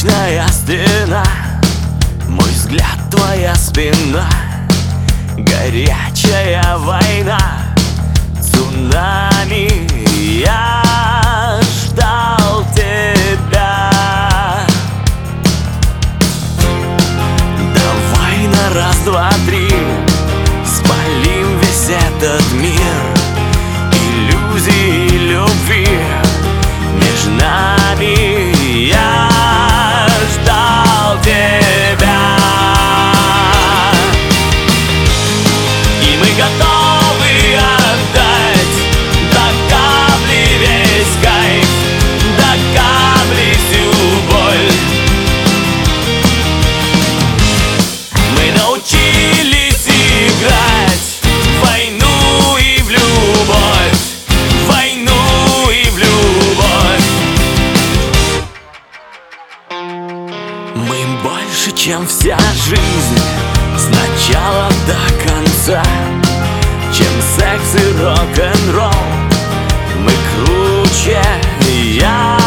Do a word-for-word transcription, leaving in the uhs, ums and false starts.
вечная стена, мой взгляд твоя спина, горячая война, цунами. Я ждал тебя. Давай на раз, два, три спалим весь этот мир иллюзий любви между нами. Я ждал тебя, и мы готовы отдать до капли весь кайф, до капли всю боль. Мы научились играть в войну и в любовь, в войну и в любовь. Мы больше, чем вся жизнь, с начала до конца, чем секс и рок-н-ролл. Мы круче, я